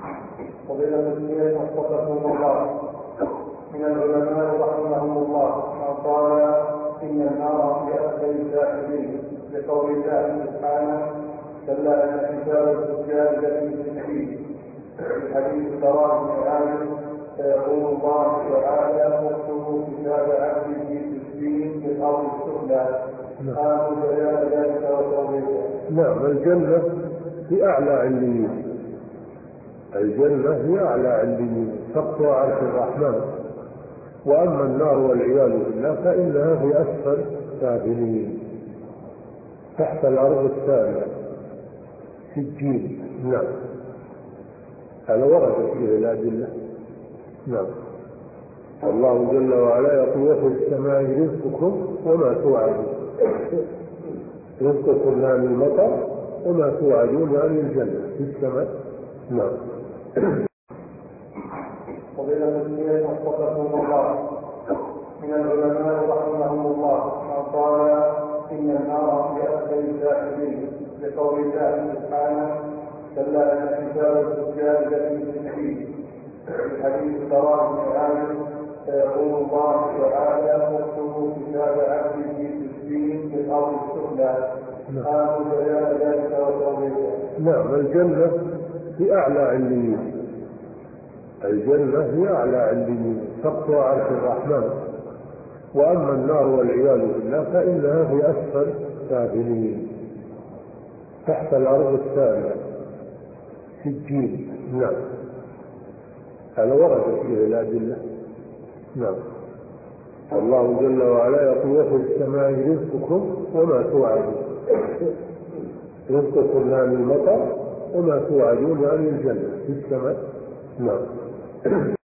فضيلة الشيخ وفقكم الله، من العلماء رحمهم الله من قال إن النار لأسفل السافلين لقول الله سبحانه كلا إن كتاب الفجار لفي سجين، في حديث البراء بن عازب فيقول الله تعالى اكتبوا كتاب عبدي في سجين في الأرض السفلى آمل بيان ذلك وتوضيحه. نعم، الجنة في أعلى عليين، الجنة هي أعلى عليين سقفها عرش الرحمن، وأما النار والعياذ بالله فإنها في أسفل سافلين تحت الأرض السابعة سجين. نعم، هذا ورد فيه الأدلة. نعم، الله جل وعلا يقول في السماء رزقكم وما توعدون، رزقكم يعني المطر وما توعدون يعني الجنة في السماء. نعم. فضيلة الشيخ وفقكم الله، من العلماء رحمهم الله من قال إن النار لأسفل السافلين لقول الله سبحانه كلا إن كتاب الفجار لفي سجين، في حديث البراء بن عازب فيقول الله تعالى اكتبوا كتاب عبدي في سجين في الأرض السفلى آمل بيان ذلك وتوضيحه. نعم، الجنة في أعلى عليين، الجنة هي أعلى عليين سقفها عرش الرحمن، وأما النار والعياذ بالله فإنها في أسفل سافلين تحت الأرض السابعة سجين. نعم، هذا ورد فيه الأدلة. نعم، الله جل وعلا يقول في السماء رزقكم وما توعدون، رزقكم يعني المطر وما توعدون يعني الجنة في السماء. نعم.